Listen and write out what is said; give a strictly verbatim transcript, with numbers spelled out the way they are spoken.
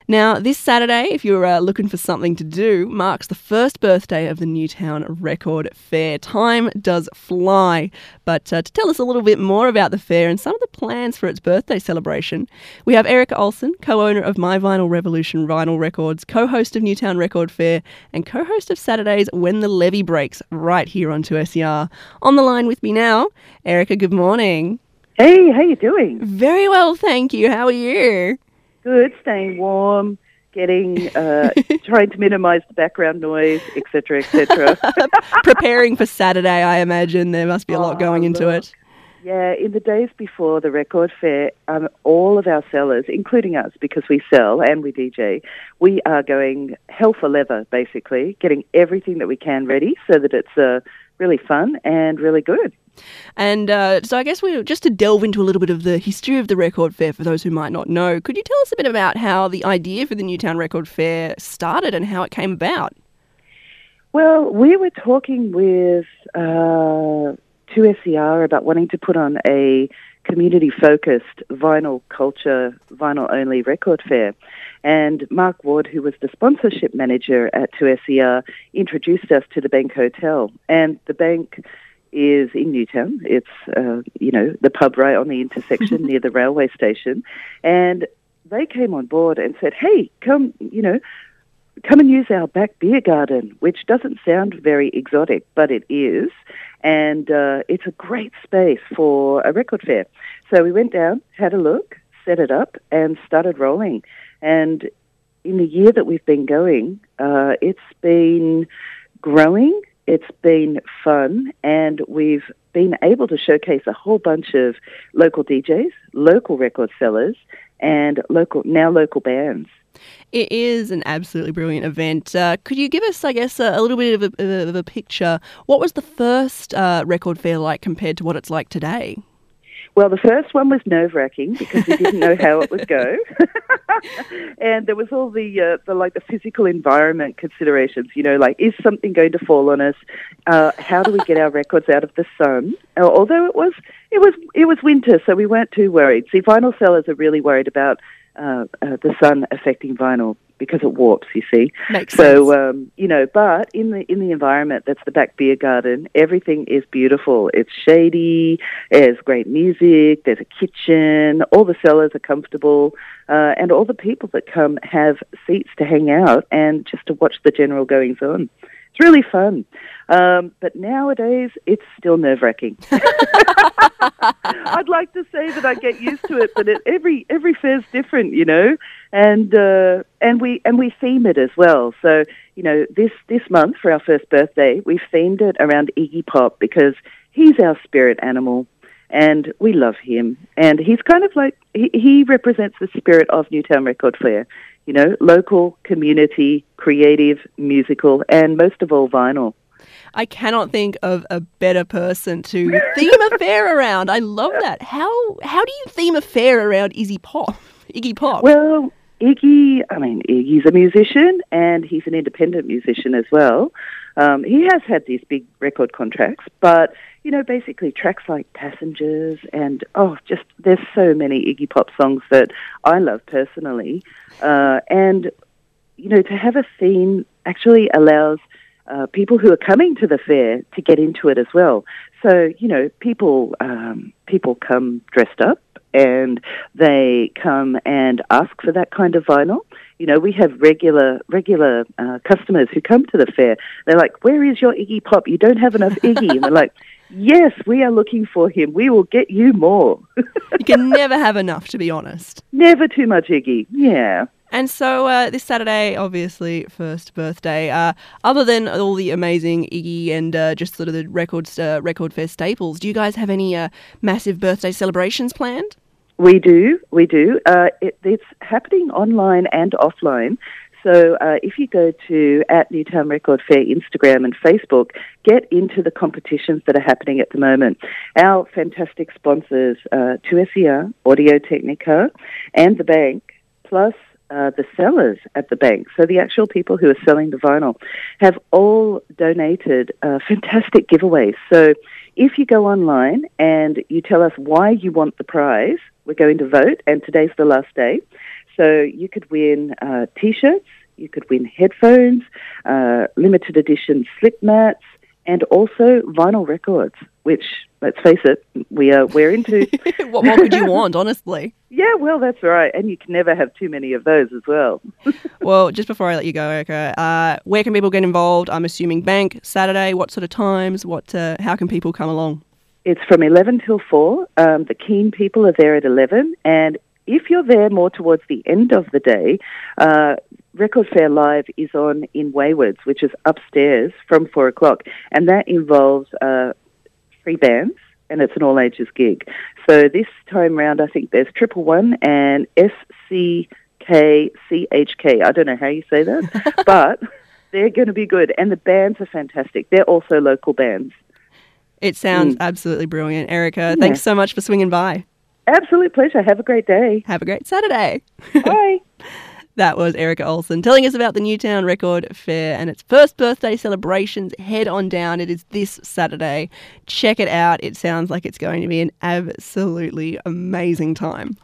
Now, this Saturday, if you're uh, looking for something to do, marks the first birthday of the Newtown Record Fair. Time does fly. But uh, to tell us a little bit more about the fair and some of the plans for its birthday celebration, we have Erica Olsen, co-owner of My Vinyl Revolution Vinyl Records, co-host of Newtown Record Fair, and co-host of Saturdays When the Levee Breaks, right here on two S E R. On the line with me now, Erica, good morning. Hey, how you doing? Very well, thank you. How are you? Good, staying warm, getting, uh, trying to minimise the background noise, et cetera, et cetera. Preparing for Saturday, I imagine. There must be a lot oh, going into look. it. Yeah, in the days before the record fair, um, all of our sellers, including us, because we sell and we D J, we are going hell for leather, basically, getting everything that we can ready so that it's uh, really fun and really good. And uh, so I guess we just to delve into a little bit of the history of the Record Fair for those who might not know, could you tell us a bit about how the idea for the Newtown Record Fair started and how it came about? Well, we were talking with uh, two S E R about wanting to put on a community-focused vinyl culture, vinyl-only record fair. And Mark Ward, who was the sponsorship manager at two S E R, introduced us to the Bank Hotel. And the Bank is in Newtown. It's, uh, you know, the pub right on the intersection near the railway station. And they came on board and said, hey, come, you know, come and use our back beer garden, which doesn't sound very exotic, but it is. And uh, it's a great space for a record fair. So we went down, had a look, set it up, and started rolling. And in the year that we've been going, uh, it's been growing. It's been fun, and we've been able to showcase a whole bunch of local D Js, local record sellers, and local now local bands. It is an absolutely brilliant event. Uh, could you give us, I guess, a, a little bit of a, of a picture? What was the first uh, record fair like compared to what it's like today? Well, the first one was nerve-wracking because we didn't know how it would go. And there was all the, uh, the, like, the physical environment considerations, you know, like, is something going to fall on us? Uh, how do we get our records out of the sun? Uh, although it was, it was, it was winter, so we weren't too worried. See, vinyl sellers are really worried about uh, uh, the sun affecting vinyl because it warps, you see. Makes so, sense. um, you know, but in the in the environment, that's the back beer garden, everything is beautiful. It's shady, there's great music, there's a kitchen, all the sellers are comfortable, uh, and all the people that come have seats to hang out and just to watch the general goings-on. It's really fun. Um, but nowadays, it's still nerve-wracking. I'd like to say that I get used to it, but it, every every fair's different, you know, and uh, and we and we theme it as well. So, you know, this this month for our first birthday, we've themed it around Iggy Pop because he's our spirit animal, and we love him. And he's kind of like he, he represents the spirit of Newtown Record Fair. You know, local, community, creative, musical, and most of all, vinyl. I cannot think of a better person to theme a fair around. I love that. How how do you theme a fair around Iggy Pop? Iggy Pop. Well, Iggy, I mean, Iggy's a musician and he's an independent musician as well. Um, he has had these big record contracts, but, you know, basically tracks like Passengers and, oh, just there's so many Iggy Pop songs that I love personally. Uh, and, you know, to have a theme actually allows Uh, people who are coming to the fair to get into it as well. So, you know, people um, people come dressed up and they come and ask for that kind of vinyl. You know, we have regular regular uh, customers who come to the fair. They're like, where is your Iggy Pop? You don't have enough Iggy. And we're like, yes, we are looking for him. We will get you more. You can never have enough, to be honest. Never too much Iggy, yeah. And so uh, this Saturday, obviously, first birthday, uh, other than all the amazing Iggy and uh, just sort of the records, uh, record fair staples, do you guys have any uh, massive birthday celebrations planned? We do, we do. Uh, it, it's happening online and offline. So uh, if you go to at Newtown Record Fair Instagram and Facebook, get into the competitions that are happening at the moment. Our fantastic sponsors, uh, two S E R, Audio-Technica, and the Bank, plus Uh, the sellers at the Bank, so the actual people who are selling the vinyl, have all donated uh, fantastic giveaways. So if you go online and you tell us why you want the prize, we're going to vote, and today's the last day. So you could win uh, T-shirts, you could win headphones, uh, limited edition slip mats, and also vinyl records, which, let's face it, we are, we're into. What more could you want, honestly? Yeah, well, that's right. And you can never have too many of those as well. Well, just before I let you go, Erica, uh, where can people get involved? I'm assuming bank, Saturday, what sort of times? What? Uh, how can people come along? It's from eleven till four. Um, the keen people are there at eleven. And if you're there more towards the end of the day, uh, Record Fair Live is on in Waywards, which is upstairs from four o'clock. And that involves uh, three bands, and it's an all-ages gig. So this time round, I think there's Triple One and S C K C H K. I don't know how you say that, but they're going to be good. And the bands are fantastic. They're also local bands. It sounds Mm. absolutely brilliant. Erica, Yeah. thanks so much for swinging by. Absolute pleasure. Have a great day. Have a great Saturday. Bye. That was Erica Olsen telling us about the Newtown Record Fair and its first birthday celebrations. Head on down. It is this Saturday. Check it out. It sounds like it's going to be an absolutely amazing time.